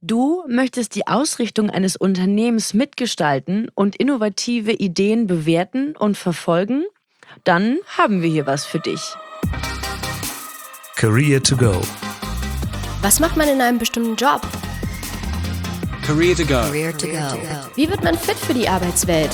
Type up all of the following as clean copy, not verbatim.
Du möchtest die Ausrichtung eines Unternehmens mitgestalten und innovative Ideen bewerten und verfolgen? Dann haben wir hier was für dich. Career to go. Was macht man in einem bestimmten Job? Career to go. Wie wird man fit für die Arbeitswelt?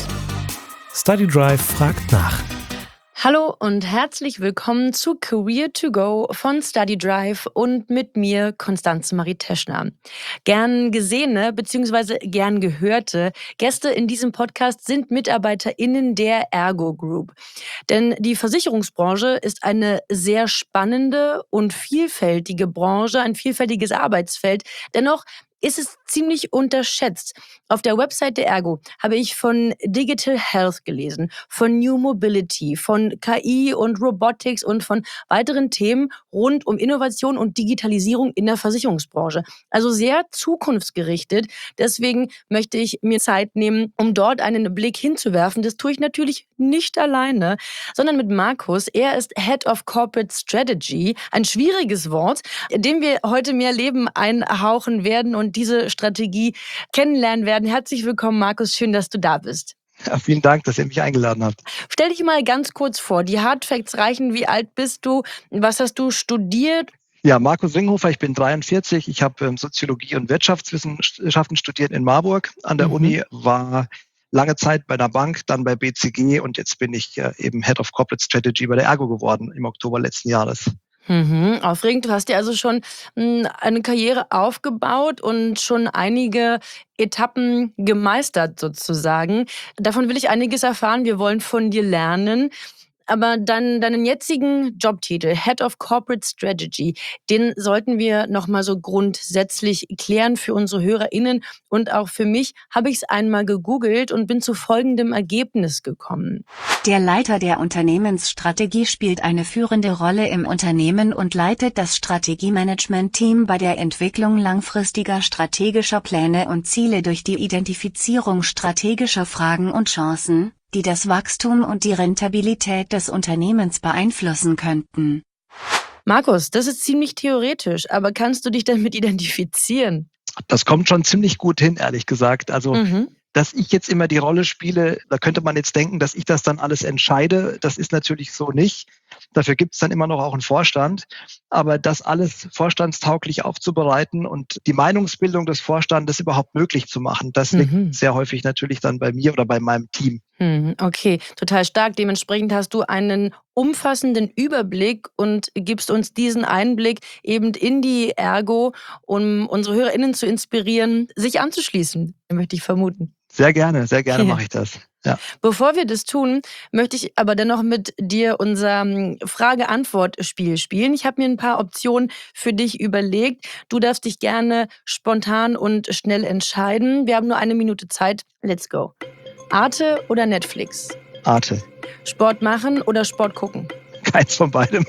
Study Drive fragt nach. Hallo und herzlich willkommen zu Career to Go von Study Drive und mit mir Constanze Marie Teschner. Gern gesehene bzw. gern gehörte Gäste in diesem Podcast sind MitarbeiterInnen der Ergo Group. Denn die Versicherungsbranche ist eine sehr spannende und vielfältige Branche, ein vielfältiges Arbeitsfeld. Dennoch ist es ziemlich unterschätzt. Auf der Website der Ergo habe ich von Digital Health gelesen, von New Mobility, von KI und Robotics und von weiteren Themen rund um Innovation und Digitalisierung in der Versicherungsbranche. Also sehr zukunftsgerichtet. Deswegen möchte ich mir Zeit nehmen, um dort einen Blick hinzuwerfen. Das tue ich natürlich nicht alleine, sondern mit Markus. Er ist Head of Corporate Strategy, ein schwieriges Wort, dem wir heute mehr Leben einhauchen werden und diese Strategie kennenlernen werden. Herzlich willkommen, Markus. Schön, dass du da bist. Ja, vielen Dank, dass ihr mich eingeladen habt. Stell dich mal ganz kurz vor. Die Hardfacts reichen. Wie alt bist du? Was hast du studiert? Ja, Markus Ringhofer, ich bin 43. Ich habe Soziologie und Wirtschaftswissenschaften studiert in Marburg an der Uni, war lange Zeit bei einer Bank, dann bei BCG und jetzt bin ich eben Head of Corporate Strategy bei der Ergo geworden im Oktober letzten Jahres. Aufregend. Du hast dir also schon eine Karriere aufgebaut und schon einige Etappen gemeistert sozusagen. Davon will ich einiges erfahren. Wir wollen von dir lernen. Aber deinen jetzigen Jobtitel, Head of Corporate Strategy, den sollten wir nochmal so grundsätzlich klären für unsere HörerInnen. Und auch für mich habe ich es einmal gegoogelt und bin zu folgendem Ergebnis gekommen. Der Leiter der Unternehmensstrategie spielt eine führende Rolle im Unternehmen und leitet das Strategiemanagement-Team bei der Entwicklung langfristiger strategischer Pläne und Ziele durch die Identifizierung strategischer Fragen und Chancen, die das Wachstum und die Rentabilität des Unternehmens beeinflussen könnten. Markus, das ist ziemlich theoretisch, aber kannst du dich damit identifizieren? Das kommt schon ziemlich gut hin, ehrlich gesagt. Also, dass ich jetzt immer die Rolle spiele, da könnte man jetzt denken, dass ich das dann alles entscheide. Das ist natürlich so nicht. Dafür gibt es dann immer noch auch einen Vorstand. Aber das alles vorstandstauglich aufzubereiten und die Meinungsbildung des Vorstandes überhaupt möglich zu machen, das liegt sehr häufig natürlich dann bei mir oder bei meinem Team. Okay, total stark. Dementsprechend hast du einen umfassenden Überblick und gibst uns diesen Einblick eben in die Ergo, um unsere HörerInnen zu inspirieren, sich anzuschließen, möchte ich vermuten. Sehr gerne mache ich das. Ja. Bevor wir das tun, möchte ich aber dennoch mit dir unser Frage-Antwort-Spiel spielen. Ich habe mir ein paar Optionen für dich überlegt. Du darfst dich gerne spontan und schnell entscheiden. Wir haben nur 1 Minute Zeit. Let's go. Arte oder Netflix? Arte. Sport machen oder Sport gucken? Keins von beidem.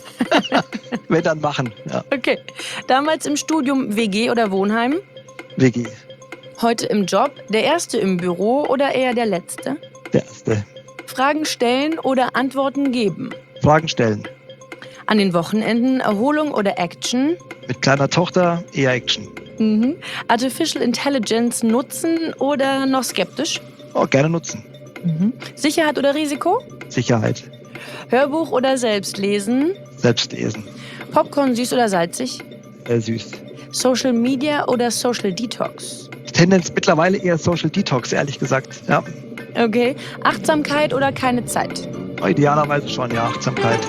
Wenn dann machen, ja. Okay. Damals im Studium WG oder Wohnheim? WG. Heute im Job, der Erste im Büro oder eher der Letzte? Der Erste. Fragen stellen oder Antworten geben? Fragen stellen. An den Wochenenden Erholung oder Action? Mit kleiner Tochter eher Action. Artificial Intelligence nutzen oder noch skeptisch? Oh, gerne nutzen. Sicherheit oder Risiko? Sicherheit. Hörbuch oder selbst lesen? Selbst lesen. Popcorn süß oder salzig? Süß. Social Media oder Social Detox? Tendenz mittlerweile eher Social Detox, ehrlich gesagt. Ja. Okay. Achtsamkeit oder keine Zeit? Idealerweise schon, ja, Achtsamkeit.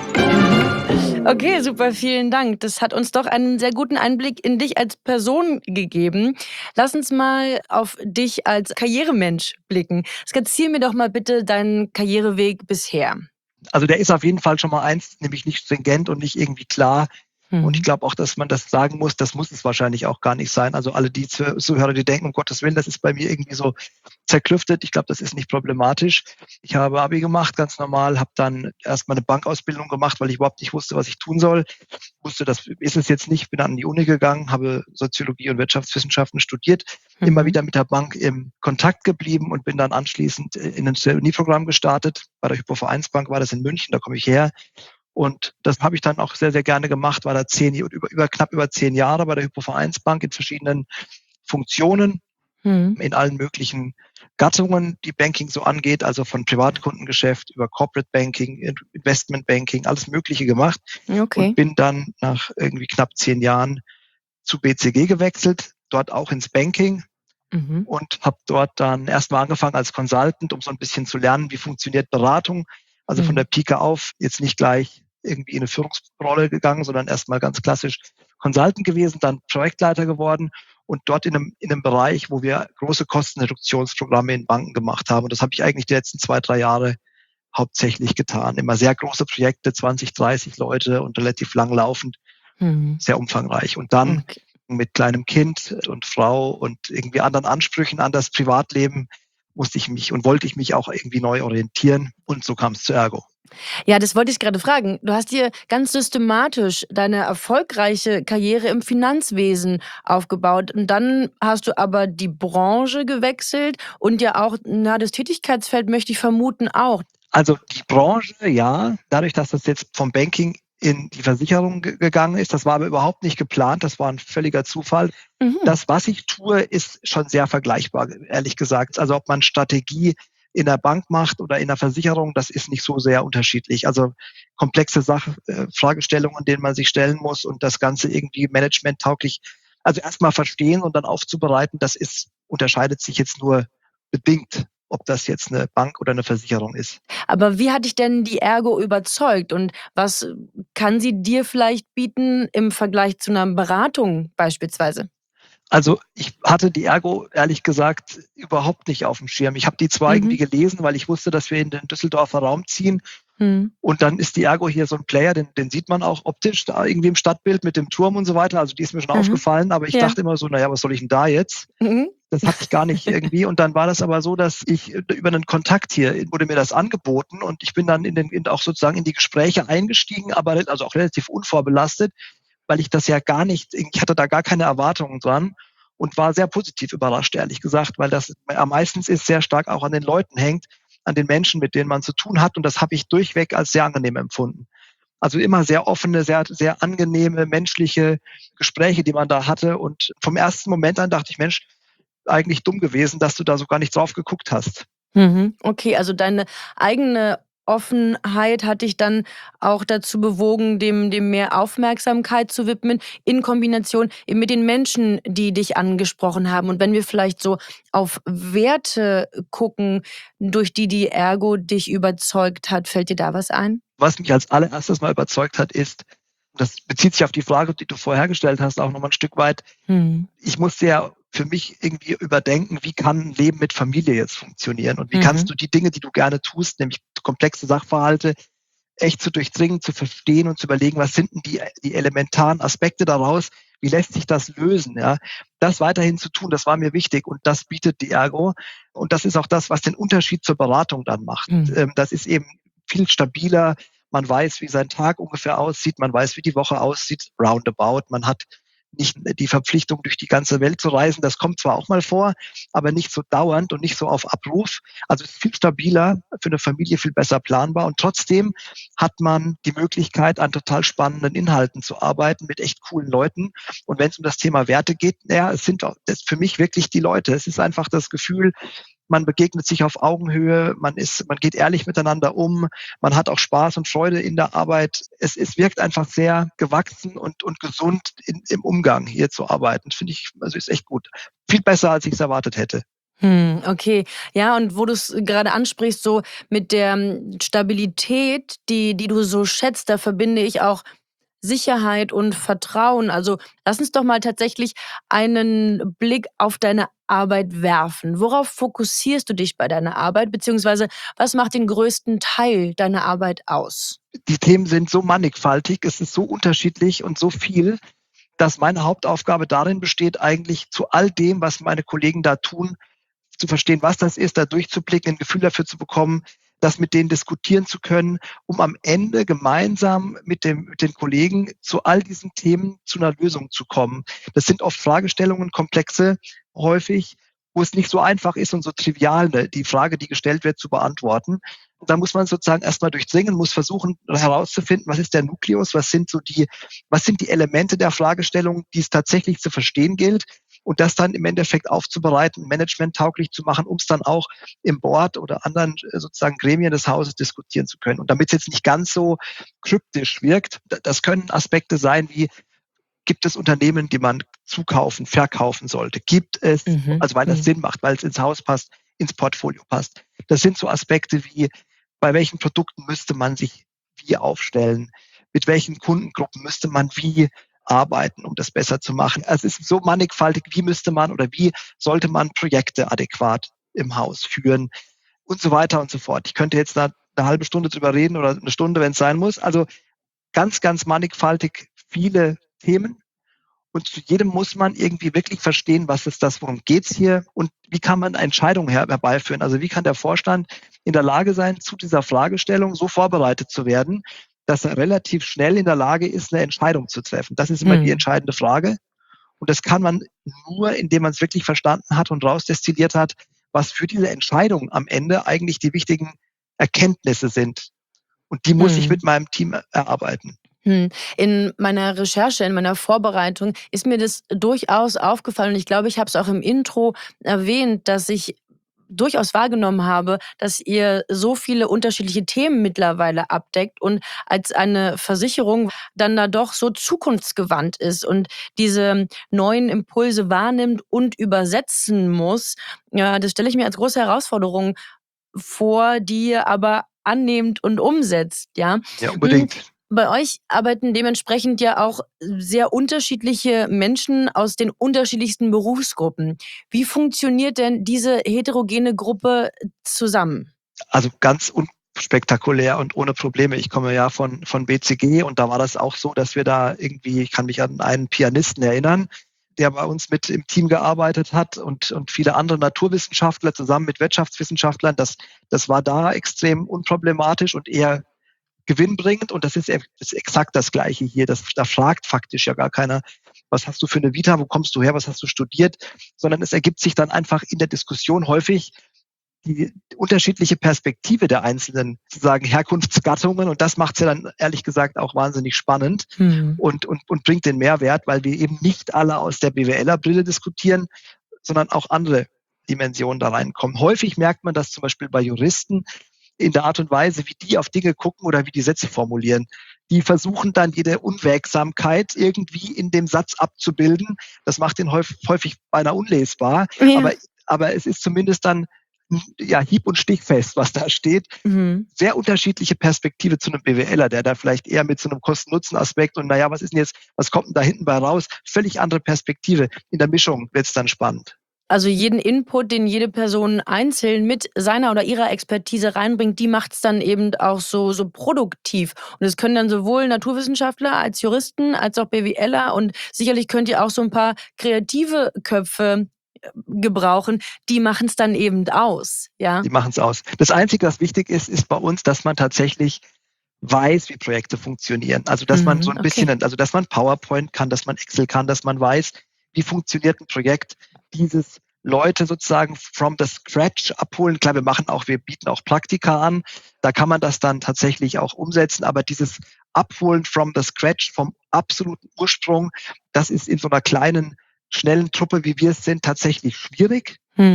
Okay, super, vielen Dank. Das hat uns doch einen sehr guten Einblick in dich als Person gegeben. Lass uns mal auf dich als Karrieremensch blicken. Skizzier mir doch mal bitte deinen Karriereweg bisher. Also der ist auf jeden Fall schon mal eins, nämlich nicht stringent und nicht irgendwie klar. Und ich glaube auch, dass man das sagen muss, das muss es wahrscheinlich auch gar nicht sein. Also alle die Zuhörer, die denken, um Gottes Willen, das ist bei mir irgendwie so zerklüftet. Ich glaube, das ist nicht problematisch. Ich habe Abi gemacht, ganz normal, habe dann erstmal eine Bankausbildung gemacht, weil ich überhaupt nicht wusste, was ich tun soll. Wusste, das ist es jetzt nicht, bin dann an die Uni gegangen, habe Soziologie und Wirtschaftswissenschaften studiert, immer wieder mit der Bank im Kontakt geblieben und bin dann anschließend in ein Trainee-Programm gestartet. Bei der Hypo-Vereinsbank war das in München, da komme ich her. Und das habe ich dann auch sehr, sehr gerne gemacht, war da knapp über 10 Jahre bei der Hypo-Vereinsbank in verschiedenen Funktionen Mhm. in allen möglichen Gattungen, die Banking so angeht, also von Privatkundengeschäft über Corporate Banking, Investment Banking, alles Mögliche gemacht und Okay. bin dann nach irgendwie knapp 10 Jahren zu BCG gewechselt, dort auch ins Banking Mhm. und habe dort dann erstmal angefangen als Consultant, um so ein bisschen zu lernen, wie funktioniert Beratung. Also von der Mhm. Pike auf jetzt nicht gleich irgendwie in eine Führungsrolle gegangen, sondern erstmal ganz klassisch Consultant gewesen, dann Projektleiter geworden und dort in einem Bereich, wo wir große Kostenreduktionsprogramme in Banken gemacht haben. Und das habe ich eigentlich die letzten 2, 3 Jahre hauptsächlich getan. Immer sehr große Projekte, 20, 30 Leute und relativ lang laufend, Mhm. sehr umfangreich. Und dann Okay. mit kleinem Kind und Frau und irgendwie anderen Ansprüchen an das Privatleben musste ich mich und wollte ich mich auch irgendwie neu orientieren. Und so kam es zu Ergo. Ja, das wollte ich gerade fragen. Du hast dir ganz systematisch deine erfolgreiche Karriere im Finanzwesen aufgebaut und dann hast du aber die Branche gewechselt und ja auch, na, das Tätigkeitsfeld möchte ich vermuten auch. Also die Branche, ja, dadurch, dass das jetzt vom Banking in die Versicherung gegangen ist, das war aber überhaupt nicht geplant, das war ein völliger Zufall. Mhm. Das, was ich tue, ist schon sehr vergleichbar, ehrlich gesagt. Also ob man Strategie in der Bank macht oder in der Versicherung, das ist nicht so sehr unterschiedlich. Also komplexe Fragestellungen, denen man sich stellen muss und das Ganze irgendwie managementtauglich, also erstmal verstehen und dann aufzubereiten, unterscheidet sich jetzt nur bedingt, ob das jetzt eine Bank oder eine Versicherung ist. Aber wie hat dich denn die Ergo überzeugt und was kann sie dir vielleicht bieten im Vergleich zu einer Beratung beispielsweise? Also, ich hatte die Ergo ehrlich gesagt überhaupt nicht auf dem Schirm. Ich habe die zwar irgendwie Mhm. gelesen, weil ich wusste, dass wir in den Düsseldorfer Raum ziehen Mhm. und dann ist die Ergo hier so ein Player, den sieht man auch optisch da irgendwie im Stadtbild mit dem Turm und so weiter. Also, die ist mir schon Mhm. aufgefallen, aber ich Ja. dachte immer so: „Na ja, was soll ich denn da jetzt?“ Mhm. Das hatte ich gar nicht irgendwie und dann war das aber so, dass ich über einen Kontakt hier wurde mir das angeboten und ich bin dann auch sozusagen in die Gespräche eingestiegen, aber also auch relativ unvorbelastet, weil ich das ja gar nicht ich hatte da gar keine Erwartungen dran und war sehr positiv überrascht, ehrlich gesagt, weil das meistens ist sehr stark auch an den Leuten hängt, an den Menschen, mit denen man zu tun hat und das habe ich durchweg als sehr angenehm empfunden. Also immer sehr offene, sehr, sehr angenehme, menschliche Gespräche, die man da hatte und vom ersten Moment an dachte ich: „Mensch, eigentlich dumm gewesen, dass du da so gar nicht drauf geguckt hast.“ Mhm. Okay, also deine eigene Offenheit hat dich dann auch dazu bewogen, dem mehr Aufmerksamkeit zu widmen, in Kombination eben mit den Menschen, die dich angesprochen haben. Und wenn wir vielleicht so auf Werte gucken, durch die Ergo dich überzeugt hat, fällt dir da was ein? Was mich als allererstes mal überzeugt hat, ist, das bezieht sich auf die Frage, die du vorher gestellt hast, auch noch mal 'n Stück weit. Mhm. Ich musste ja für mich irgendwie überdenken, wie kann 'n Leben mit Familie jetzt funktionieren und wie kannst Mhm. du die Dinge, die du gerne tust, nämlich komplexe Sachverhalte, echt zu durchdringen, zu verstehen und zu überlegen, was sind denn die elementaren Aspekte daraus? Wie lässt sich das lösen, ja? Das weiterhin zu tun, das war mir wichtig und das bietet die Ergo. Und das ist auch das, was den Unterschied zur Beratung dann macht. Mhm. Das ist eben viel stabiler. Man weiß, wie sein Tag ungefähr aussieht. Man weiß, wie die Woche aussieht, roundabout. Man hat nicht die Verpflichtung, durch die ganze Welt zu reisen. Das kommt zwar auch mal vor, aber nicht so dauernd und nicht so auf Abruf. Also es ist viel stabiler, für eine Familie viel besser planbar und trotzdem hat man die Möglichkeit, an total spannenden Inhalten zu arbeiten mit echt coolen Leuten. Und wenn es um das Thema Werte geht, ja, das ist für mich wirklich die Leute. Es ist einfach das Gefühl, man begegnet sich auf Augenhöhe, man geht ehrlich miteinander um, man hat auch Spaß und Freude in der Arbeit. Es wirkt einfach sehr gewachsen und gesund im Umgang hier zu arbeiten. Finde ich, also ist echt gut. Viel besser, als ich es erwartet hätte. Okay. Ja, und wo du es gerade ansprichst, so mit der Stabilität, die du so schätzt, da verbinde ich auch Sicherheit und Vertrauen. Also, lass uns doch mal tatsächlich einen Blick auf deine Arbeit werfen. Worauf fokussierst du dich bei deiner Arbeit, beziehungsweise was macht den größten Teil deiner Arbeit aus? Die Themen sind so mannigfaltig, es ist so unterschiedlich und so viel, dass meine Hauptaufgabe darin besteht, eigentlich zu all dem, was meine Kollegen da tun, zu verstehen, was das ist, da durchzublicken, ein Gefühl dafür zu bekommen, das mit denen diskutieren zu können, um am Ende gemeinsam mit den Kollegen zu all diesen Themen zu einer Lösung zu kommen. Das sind oft Fragestellungen, komplexe, häufig, wo es nicht so einfach ist und so trivial, ne, die Frage, die gestellt wird, zu beantworten. Und da muss man sozusagen erstmal durchdringen, muss versuchen herauszufinden, was ist der Nukleus, was sind die Elemente der Fragestellung, die es tatsächlich zu verstehen gilt. und das dann im Endeffekt aufzubereiten, managementtauglich zu machen, um es dann auch im Board oder anderen sozusagen Gremien des Hauses diskutieren zu können. Und damit es jetzt nicht ganz so kryptisch wirkt, das können Aspekte sein wie, gibt es Unternehmen, die man zukaufen, verkaufen sollte? Gibt es, also weil das Sinn macht, weil es ins Haus passt, ins Portfolio passt. Das sind so Aspekte wie, bei welchen Produkten müsste man sich wie aufstellen? Mit welchen Kundengruppen müsste man wie arbeiten, um das besser zu machen? Also es ist so mannigfaltig, wie müsste man oder wie sollte man Projekte adäquat im Haus führen und so weiter und so fort. Ich könnte jetzt da eine halbe Stunde drüber reden oder eine Stunde, wenn es sein muss. Also ganz, ganz mannigfaltig viele Themen. Und zu jedem muss man irgendwie wirklich verstehen, was ist das, worum geht's hier und wie kann man Entscheidungen herbeiführen. Also wie kann der Vorstand in der Lage sein, zu dieser Fragestellung so vorbereitet zu werden, dass er relativ schnell in der Lage ist, eine Entscheidung zu treffen. Das ist immer die entscheidende Frage. Und das kann man nur, indem man es wirklich verstanden hat und rausdestilliert hat, was für diese Entscheidung am Ende eigentlich die wichtigen Erkenntnisse sind. Und die muss ich mit meinem Team erarbeiten. In meiner Recherche, in meiner Vorbereitung ist mir das durchaus aufgefallen und ich glaube, ich habe es auch im Intro erwähnt, dass ich durchaus wahrgenommen habe, dass ihr so viele unterschiedliche Themen mittlerweile abdeckt und als eine Versicherung dann da doch so zukunftsgewandt ist und diese neuen Impulse wahrnimmt und übersetzen muss. Ja, das stelle ich mir als große Herausforderung vor, die ihr aber annehmt und umsetzt, ja. Ja, unbedingt. Bei euch arbeiten dementsprechend ja auch sehr unterschiedliche Menschen aus den unterschiedlichsten Berufsgruppen. Wie funktioniert denn diese heterogene Gruppe zusammen? Also ganz unspektakulär und ohne Probleme. Ich komme ja von BCG und da war das auch so, dass wir da irgendwie, ich kann mich an einen Pianisten erinnern, der bei uns mit im Team gearbeitet hat und viele andere Naturwissenschaftler zusammen mit Wirtschaftswissenschaftlern. Das war da extrem unproblematisch und eher gewinnbringend und das ist exakt das Gleiche hier. Da fragt faktisch ja gar keiner, was hast du für eine Vita, wo kommst du her, was hast du studiert, sondern es ergibt sich dann einfach in der Diskussion häufig die unterschiedliche Perspektive der einzelnen sozusagen Herkunftsgattungen und das macht es ja dann ehrlich gesagt auch wahnsinnig spannend und bringt den Mehrwert, weil wir eben nicht alle aus der BWLer-Brille diskutieren, sondern auch andere Dimensionen da reinkommen. Häufig merkt man das zum Beispiel bei Juristen, in der Art und Weise, wie die auf Dinge gucken oder wie die Sätze formulieren. Die versuchen dann jede Unwägsamkeit irgendwie in dem Satz abzubilden. Das macht den häufig beinahe unlesbar. Ja. Aber es ist zumindest dann ja, hieb- und stichfest, was da steht. Sehr unterschiedliche Perspektive zu einem BWLer, der da vielleicht eher mit so einem Kosten-Nutzen-Aspekt und naja, was kommt denn da hinten bei raus? Völlig andere Perspektive. In der Mischung wird es dann spannend. Also jeden Input, den jede Person einzeln mit seiner oder ihrer Expertise reinbringt, die macht es dann eben auch so produktiv. Und es können dann sowohl Naturwissenschaftler als Juristen als auch BWLer und sicherlich könnt ihr auch so ein paar kreative Köpfe gebrauchen, die machen es dann eben aus. Ja? Die machen es aus. Das Einzige, was wichtig ist bei uns, dass man tatsächlich weiß, wie Projekte funktionieren. Also dass man so ein bisschen, also dass man PowerPoint kann, dass man Excel kann, dass man weiß, wie funktioniert ein Projekt, dieses Leute sozusagen from the scratch abholen. Klar, wir bieten auch Praktika an, da kann man das dann tatsächlich auch umsetzen, aber dieses Abholen from the scratch, vom absoluten Ursprung, das ist in so einer kleinen, schnellen Truppe, wie wir es sind, tatsächlich schwierig.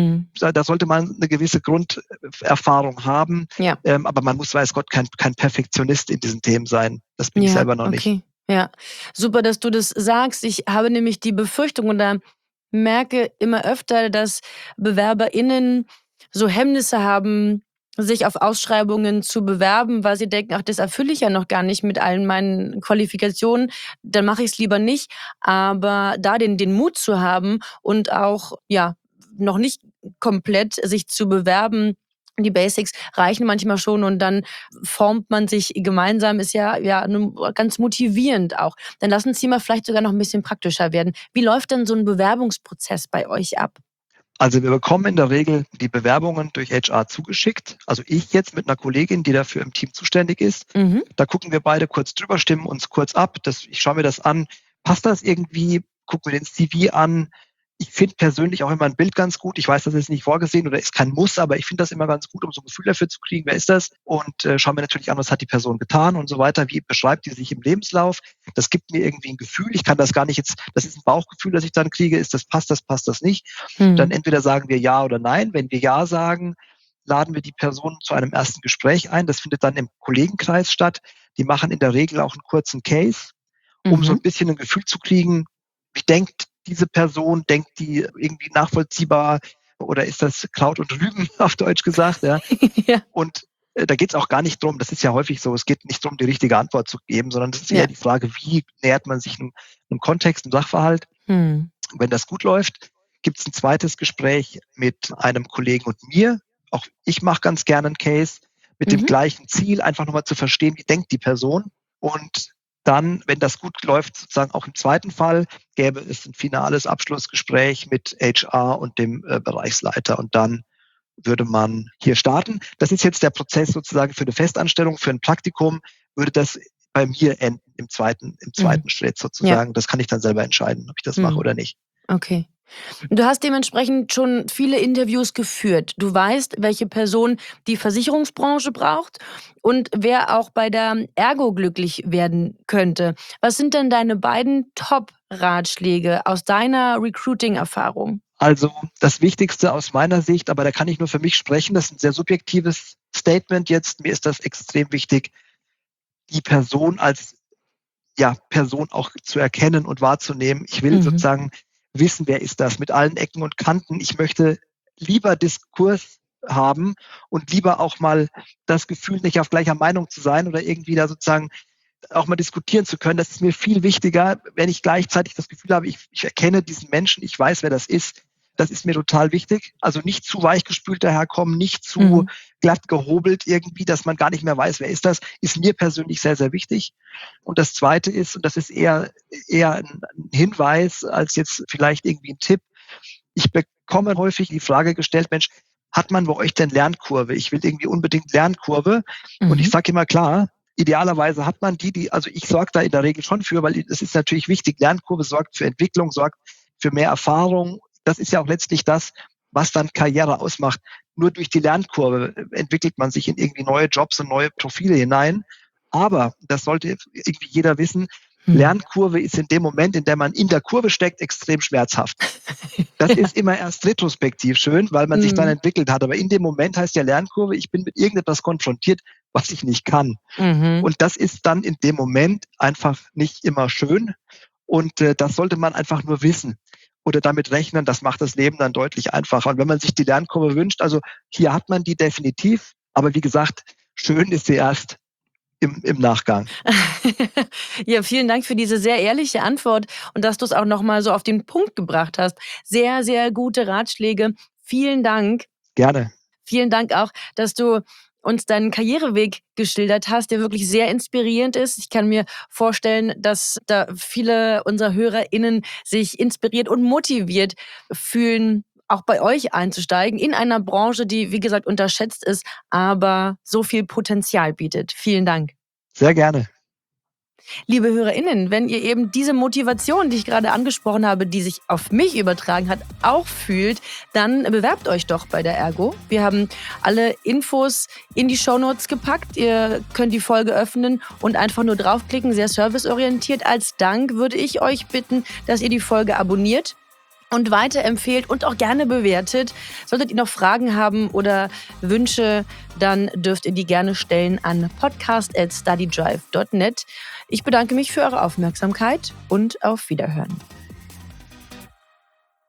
Da sollte man eine gewisse Grunderfahrung haben, ja. Aber man muss, weiß Gott, kein Perfektionist in diesen Themen sein. Das bin ich selber noch nicht. Ja, super, dass du das sagst. Ich habe nämlich die Befürchtung oder merke immer öfter, dass BewerberInnen so Hemmnisse haben, sich auf Ausschreibungen zu bewerben, weil sie denken, ach, das erfülle ich ja noch gar nicht mit allen meinen Qualifikationen, dann mache ich es lieber nicht. Aber da den Mut zu haben und auch ja noch nicht komplett sich zu bewerben, die Basics reichen manchmal schon und dann formt man sich gemeinsam, ist ja ganz motivierend auch. Dann lass uns hier mal vielleicht sogar noch ein bisschen praktischer werden. Wie läuft denn so ein Bewerbungsprozess bei euch ab? Also wir bekommen in der Regel die Bewerbungen durch HR zugeschickt. Also ich jetzt mit einer Kollegin, die dafür im Team zuständig ist. Da gucken wir beide kurz drüber, stimmen uns kurz ab. Ich schaue mir das an. Passt das irgendwie? Gucken wir den CV an. Ich finde persönlich auch immer ein Bild ganz gut. Ich weiß, das ist nicht vorgesehen oder ist kein Muss, aber ich finde das immer ganz gut, um so ein Gefühl dafür zu kriegen, wer ist das? Und schaue mir natürlich an, was hat die Person getan und so weiter. Wie beschreibt die sich im Lebenslauf? Das gibt mir irgendwie ein Gefühl. Ich kann das gar nicht jetzt, das ist ein Bauchgefühl, das ich dann kriege. Ist das, passt das nicht? Dann entweder sagen wir ja oder nein. Wenn wir ja sagen, laden wir die Person zu einem ersten Gespräch ein. Das findet dann im Kollegenkreis statt. Die machen in der Regel auch einen kurzen Case, um so ein bisschen ein Gefühl zu kriegen, wie denkt diese Person, denkt die irgendwie nachvollziehbar oder ist das Kraut und Rüben auf Deutsch gesagt? Ja. Ja. Und da geht es auch gar nicht drum, das ist ja häufig so, es geht nicht darum, die richtige Antwort zu geben, sondern es ist eher die Frage, wie nähert man sich einem Kontext, einem Sachverhalt. Wenn das gut läuft, gibt es ein zweites Gespräch mit einem Kollegen und mir. Auch ich mache ganz gerne einen Case mit dem gleichen Ziel, einfach nochmal zu verstehen, wie denkt die Person. Und dann, wenn das gut läuft, sozusagen auch im zweiten Fall, gäbe es ein finales Abschlussgespräch mit HR und dem Bereichsleiter. Und dann würde man hier starten. Das ist jetzt der Prozess sozusagen für eine Festanstellung, für ein Praktikum, würde das bei mir enden im zweiten Schritt sozusagen. Ja. Das kann ich dann selber entscheiden, ob ich das mache oder nicht. Okay. Du hast dementsprechend schon viele Interviews geführt. Du weißt, welche Person die Versicherungsbranche braucht und wer auch bei der Ergo glücklich werden könnte. Was sind denn deine beiden Top-Ratschläge aus deiner Recruiting-Erfahrung? Also das Wichtigste aus meiner Sicht, aber da kann ich nur für mich sprechen, das ist ein sehr subjektives Statement jetzt. Mir ist das extrem wichtig, die Person als Person auch zu erkennen und wahrzunehmen. Ich will sozusagen wissen, wer ist das, mit allen Ecken und Kanten. Ich möchte lieber Diskurs haben und lieber auch mal das Gefühl, nicht auf gleicher Meinung zu sein oder irgendwie da sozusagen auch mal diskutieren zu können. Das ist mir viel wichtiger, wenn ich gleichzeitig das Gefühl habe, ich erkenne diesen Menschen, ich weiß, wer das ist. Das ist mir total wichtig. Also nicht zu weichgespült daherkommen, nicht zu glatt gehobelt irgendwie, dass man gar nicht mehr weiß, wer ist das, ist mir persönlich sehr, sehr wichtig. Und das Zweite ist, und das ist eher ein Hinweis als jetzt vielleicht irgendwie ein Tipp, ich bekomme häufig die Frage gestellt, Mensch, hat man bei euch denn Lernkurve? Ich will irgendwie unbedingt Lernkurve. Und ich sage immer klar, idealerweise hat man also ich sorge da in der Regel schon für, weil es ist natürlich wichtig, Lernkurve sorgt für Entwicklung, sorgt für mehr Erfahrung. Das ist ja auch letztlich das, was dann Karriere ausmacht. Nur durch die Lernkurve entwickelt man sich in irgendwie neue Jobs und neue Profile hinein. Aber, das sollte irgendwie jeder wissen, Lernkurve ist in dem Moment, in dem man in der Kurve steckt, extrem schmerzhaft. Das ist immer erst retrospektiv schön, weil man sich dann entwickelt hat. Aber in dem Moment heißt ja Lernkurve, ich bin mit irgendetwas konfrontiert, was ich nicht kann. Und das ist dann in dem Moment einfach nicht immer schön. Und das sollte man einfach nur wissen oder damit rechnen. Das macht das Leben dann deutlich einfacher. Und wenn man sich die Lernkurve wünscht, also hier hat man die definitiv. Aber wie gesagt, schön ist sie erst im Nachgang. Ja, vielen Dank für diese sehr ehrliche Antwort und dass du es auch nochmal so auf den Punkt gebracht hast. Sehr, sehr gute Ratschläge. Vielen Dank. Gerne. Vielen Dank auch, dass du uns deinen Karriereweg geschildert hast, der wirklich sehr inspirierend ist. Ich kann mir vorstellen, dass da viele unserer HörerInnen sich inspiriert und motiviert fühlen, auch bei euch einzusteigen, in einer Branche, die, wie gesagt, unterschätzt ist, aber so viel Potenzial bietet. Vielen Dank. Sehr gerne. Liebe HörerInnen, wenn ihr eben diese Motivation, die ich gerade angesprochen habe, die sich auf mich übertragen hat, auch fühlt, dann bewerbt euch doch bei der Ergo. Wir haben alle Infos in die Shownotes gepackt. Ihr könnt die Folge öffnen und einfach nur draufklicken, sehr serviceorientiert. Als Dank würde ich euch bitten, dass ihr die Folge abonniert und weiterempfehlt und auch gerne bewertet. Solltet ihr noch Fragen haben oder Wünsche, dann dürft ihr die gerne stellen an podcast@studydrive.net. Ich bedanke mich für eure Aufmerksamkeit und auf Wiederhören.